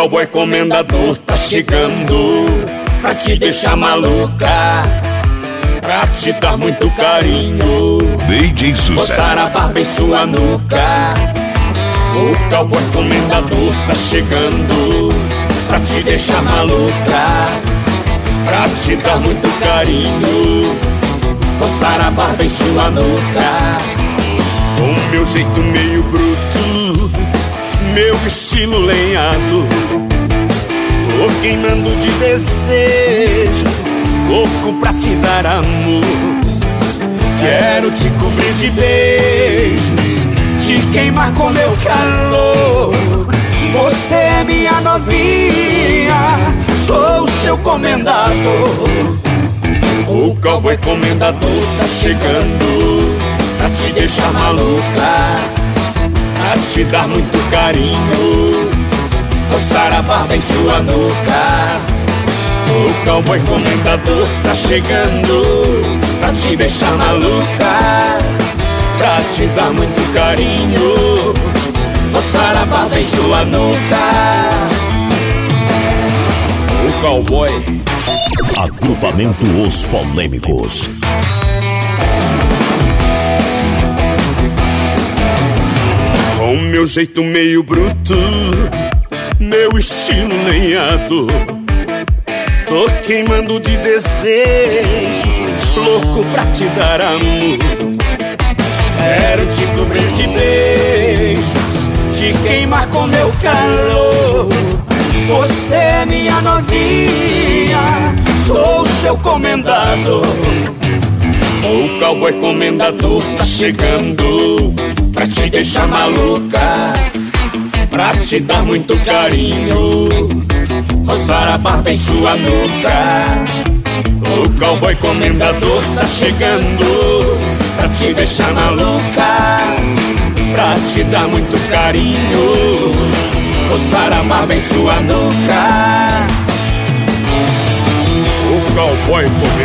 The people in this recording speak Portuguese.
cowboy comendador tá chegando pra te deixar maluca, pra te dar muito carinho, DJ Sucesso, coçar a barba em sua nuca. O cowboy comendador tá chegando pra te deixar maluca, pra te dar muito carinho, coçar a barba em sua nuca. Com meu jeito meio bruto, meu estilo lenhado, tô queimando de desejo, louco pra te dar amor. Quero te cobrir de beijos, te queimar com meu calor. Você é minha novinha, sou o seu comendador. O cowboy comendador tá chegando pra te deixar maluca, pra te dar muito carinho, coçar a barba em sua nuca. O cowboy comendador tá chegando pra te deixar maluca, pra te dar muito carinho, coçar a barba em sua nuca. O cowboy, agrupamento Os Polêmicos. Com meu jeito meio bruto, meu estilo lenhado, tô queimando de desejo, louco pra te dar amor. Quero te cobrir de beijos, te queimar com meu calor. Você é minha novinha, sou o seu comendador. O cowboy comendador tá chegando pra te deixar maluca, pra te dar muito carinho, roçar a barba em sua nuca. O cowboy comendador tá chegando pra te deixar maluca, pra te dar muito carinho, roçar a barba em sua nuca. O cowboy